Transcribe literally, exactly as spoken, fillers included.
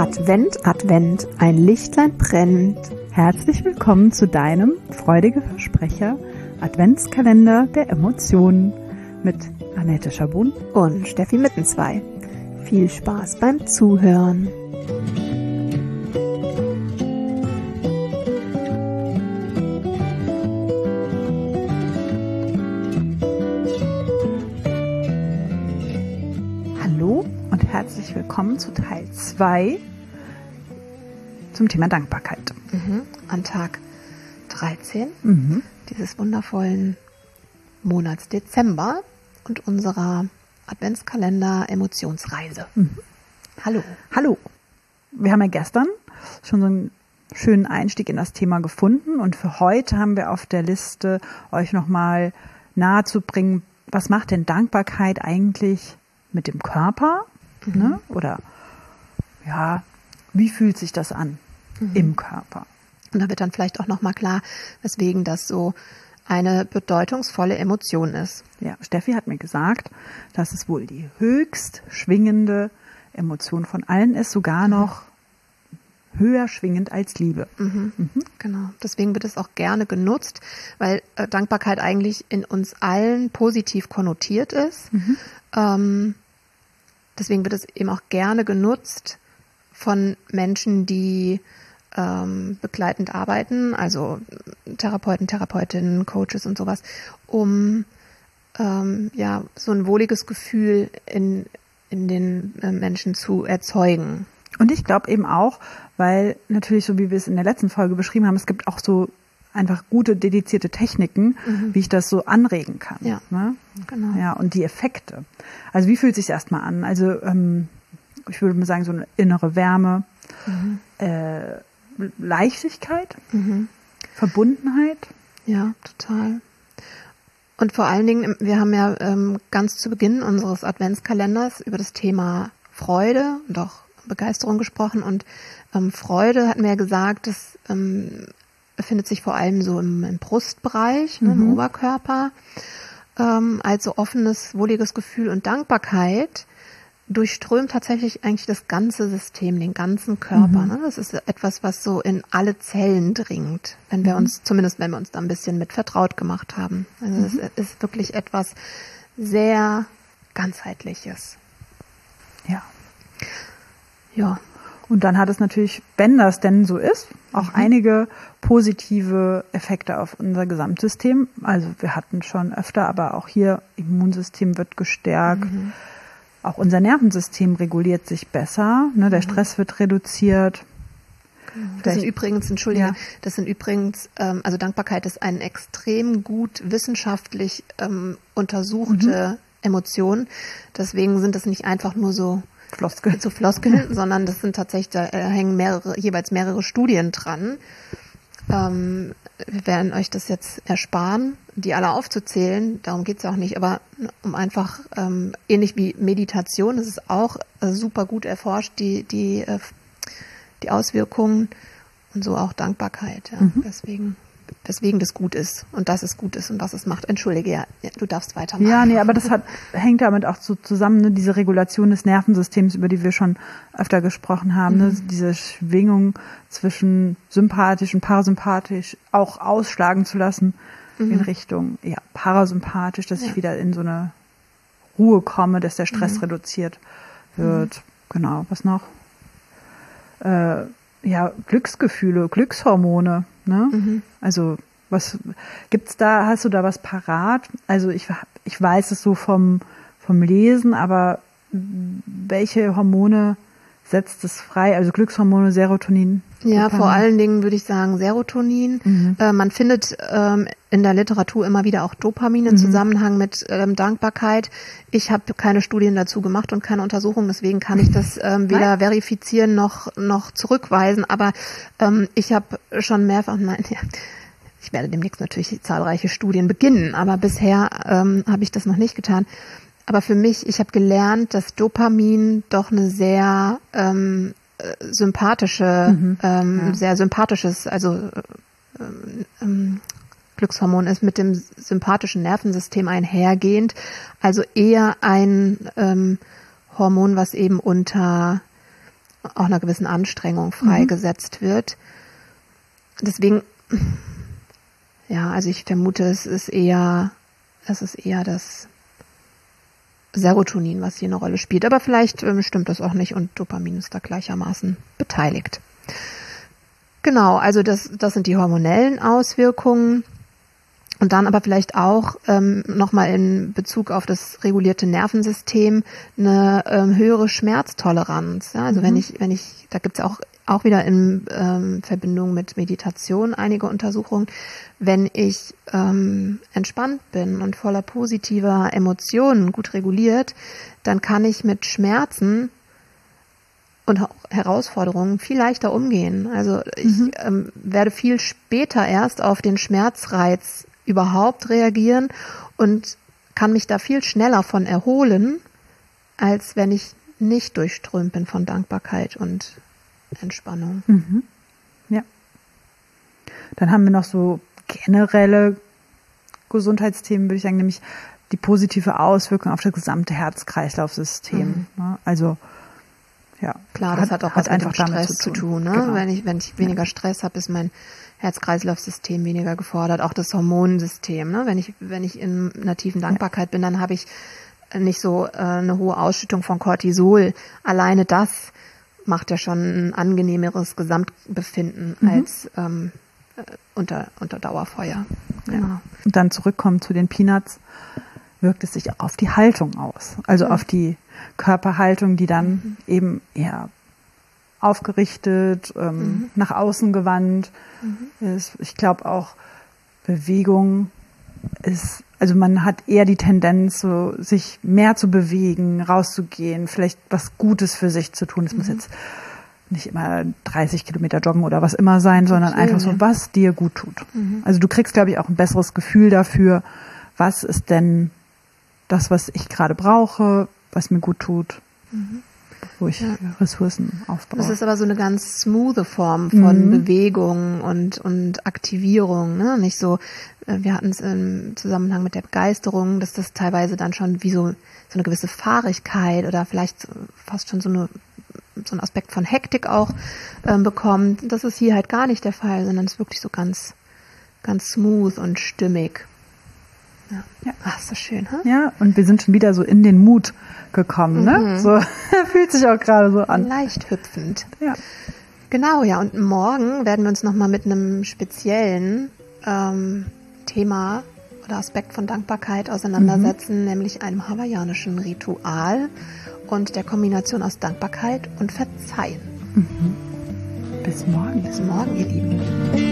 Advent, Advent, ein Lichtlein brennt. Herzlich willkommen zu deinem freudige Versprecher Adventskalender der Emotionen mit Annette Schabun und Steffi Mittenzwei. Viel Spaß beim Zuhören. Hallo und herzlich willkommen zu Teil zwei zum Thema Dankbarkeit. Mhm. An Tag dreizehn Mhm. dieses wundervollen Monats Dezember und unserer Adventskalender-Emotionsreise. Mhm. Hallo. Hallo. Wir haben ja gestern schon so einen schönen Einstieg in das Thema gefunden und für heute haben wir auf der Liste, euch nochmal nahezubringen, was macht denn Dankbarkeit eigentlich mit dem Körper? Mhm. Ne? Oder ja, wie fühlt sich das an mhm. im Körper? Und da wird dann vielleicht auch nochmal klar, weswegen das so eine bedeutungsvolle Emotion ist. Ja, Steffi hat mir gesagt, dass es wohl die höchst schwingende Emotion von allen ist, sogar mhm. noch höher schwingend als Liebe. Mhm. Mhm. Genau, deswegen wird es auch gerne genutzt, weil äh, Dankbarkeit eigentlich in uns allen positiv konnotiert ist. Mhm. Ähm, deswegen wird es eben auch gerne genutzt von Menschen, die ähm, begleitend arbeiten, also Therapeuten, Therapeutinnen, Coaches und sowas, um ähm, ja so ein wohliges Gefühl in, in den äh, Menschen zu erzeugen. Und ich glaube eben auch, weil natürlich, so wie wir es in der letzten Folge beschrieben haben, es gibt auch so einfach gute, dedizierte Techniken, mhm. wie ich das so anregen kann. Ja, ne? genau. Ja, und die Effekte. Also wie fühlt es sich erstmal an? Also ähm, ich würde mal sagen, so eine innere Wärme, mhm. äh, Leichtigkeit, mhm. Verbundenheit. Ja, total. Und vor allen Dingen, wir haben ja ähm, ganz zu Beginn unseres Adventskalenders über das Thema Freude und auch Begeisterung gesprochen. Und ähm, Freude, hatten wir ja gesagt, das ähm, befindet sich vor allem so im, im Brustbereich, ne, mhm. im Oberkörper, ähm, als so offenes, wohliges Gefühl. Und Dankbarkeit durchströmt tatsächlich eigentlich das ganze System, den ganzen Körper. Mhm. Ne? Das ist etwas, was so in alle Zellen dringt, wenn wir mhm. uns, zumindest wenn wir uns da ein bisschen mit vertraut gemacht haben. Also mhm. es ist wirklich etwas sehr ganzheitliches. Ja. Ja. Und dann hat es natürlich, wenn das denn so ist, auch mhm. einige positive Effekte auf unser Gesamtsystem. Also wir hatten schon öfter, aber auch hier, Immunsystem wird gestärkt. Mhm. Auch unser Nervensystem reguliert sich besser, ne? Der mhm. Stress wird reduziert. Das sind übrigens, Entschuldige, ja. das sind übrigens, ähm, also Dankbarkeit ist eine extrem gut wissenschaftlich ähm, untersuchte mhm. Emotion. Deswegen sind das nicht einfach nur so Floskeln, so Floskeln, sondern das sind tatsächlich, da äh, hängen mehrere, jeweils mehrere Studien dran. Ähm, wir werden euch das jetzt ersparen, die alle aufzuzählen, darum geht's ja auch nicht, aber um einfach, ähm, ähnlich wie Meditation, das ist auch äh, super gut erforscht, die, die, äh, die Auswirkungen und so auch Dankbarkeit, ja, mhm. deswegen, weswegen das gut ist und dass es gut ist und was es macht. Entschuldige, ja, du darfst weitermachen. Ja, nee, aber das hat, hängt damit auch so zusammen, ne, diese Regulation des Nervensystems, über die wir schon öfter gesprochen haben, mhm. ne, diese Schwingung zwischen sympathisch und parasympathisch auch ausschlagen zu lassen mhm. in Richtung, ja, parasympathisch, dass ja. ich wieder in so eine Ruhe komme, dass der Stress mhm. reduziert wird. Mhm. Genau, was noch? Äh, ja, Glücksgefühle, Glückshormone, ne? Mhm. Also, was gibt's da, hast du da was parat? Also, ich, ich weiß es so vom, vom Lesen, aber welche Hormone setzt es frei? Also Glückshormone, Serotonin? Ja, Dopamin. Vor allen Dingen würde ich sagen Serotonin. Mhm. Äh, man findet ähm, in der Literatur immer wieder auch Dopamin im mhm. Zusammenhang mit ähm, Dankbarkeit. Ich habe keine Studien dazu gemacht und keine Untersuchungen, deswegen kann ich das ähm, weder nein. verifizieren noch noch zurückweisen. Aber ähm, ich habe schon mehrfach, nein, ja, ich werde demnächst natürlich zahlreiche Studien beginnen, aber bisher ähm, habe ich das noch nicht getan. Aber für mich, ich habe gelernt, dass Dopamin doch eine sehr ähm, sympathische, mhm. ähm, ja. sehr sympathisches, also ähm, ähm, Glückshormon ist, mit dem sympathischen Nervensystem einhergehend. Also eher ein ähm, Hormon, was eben unter auch einer gewissen Anstrengung freigesetzt mhm. wird. Deswegen, ja, also ich vermute, es ist eher, es ist eher das Serotonin, was hier eine Rolle spielt. Aber vielleicht ähm, stimmt das auch nicht und Dopamin ist da gleichermaßen beteiligt. Genau, also das, das sind die hormonellen Auswirkungen. Und dann aber vielleicht auch ähm, nochmal in Bezug auf das regulierte Nervensystem eine ähm, höhere Schmerztoleranz. Ja? Also mhm. wenn ich, wenn ich, da gibt's auch auch wieder in ähm, Verbindung mit Meditation einige Untersuchungen, wenn ich ähm, entspannt bin und voller positiver Emotionen, gut reguliert, dann kann ich mit Schmerzen und auch Herausforderungen viel leichter umgehen. Also ich mhm. ähm, werde viel später erst auf den Schmerzreiz überhaupt reagieren und kann mich da viel schneller von erholen, als wenn ich nicht durchströmt bin von Dankbarkeit und Entspannung. Mhm. Ja. Dann haben wir noch so generelle Gesundheitsthemen, würde ich sagen, nämlich die positive Auswirkung auf das gesamte Herz-Kreislauf-System. Mhm. Also ja, klar, das hat, hat auch was mit dem Stress zu tun. Zu tun ne? Genau. Wenn ich wenn ich weniger ja. Stress habe, ist mein Herz-Kreislauf-System weniger gefordert, auch das Hormonsystem. Ne? Wenn ich wenn ich in einer tiefen Dankbarkeit ja. bin, dann habe ich nicht so äh, eine hohe Ausschüttung von Cortisol. Alleine das macht ja schon ein angenehmeres Gesamtbefinden mhm. als ähm, unter unter Dauerfeuer. Genau. Ja. Und dann zurückkommen zu den Peanuts, wirkt es sich auch auf die Haltung aus, also mhm. auf die Körperhaltung, die dann mhm. eben eher aufgerichtet, ähm, mhm. nach außen gewandt mhm. ist. Ich glaube auch Bewegung ist, also man hat eher die Tendenz, so sich mehr zu bewegen, rauszugehen, vielleicht was Gutes für sich zu tun. Es mhm. muss jetzt nicht immer dreißig Kilometer joggen oder was immer sein, sondern okay, einfach so, was dir gut tut. Mhm. Also du kriegst, glaube ich, auch ein besseres Gefühl dafür, was ist denn das, was ich gerade brauche, was mir gut tut, mhm. wo ich ja. Ressourcen aufbaue. Das ist aber so eine ganz smoothe Form von mhm. Bewegung und, und Aktivierung, ne? Nicht so, wir hatten es im Zusammenhang mit der Begeisterung, dass das teilweise dann schon wie so, so eine gewisse Fahrigkeit oder vielleicht fast schon so eine so ein Aspekt von Hektik auch ähm, bekommt. Das ist hier halt gar nicht der Fall, sondern es ist wirklich so ganz, ganz smooth und stimmig. Ja, ja. Ach, ist das schön, ha? Ja, und wir sind schon wieder so in den Mut gekommen, ne? Mhm. So, fühlt sich auch gerade so an. Leicht hüpfend. Ja. Genau, ja, und morgen werden wir uns nochmal mit einem speziellen ähm, Thema oder Aspekt von Dankbarkeit auseinandersetzen, mhm. nämlich einem hawaiianischen Ritual und der Kombination aus Dankbarkeit und Verzeihen. Mhm. Bis morgen. Bis morgen, ihr Lieben.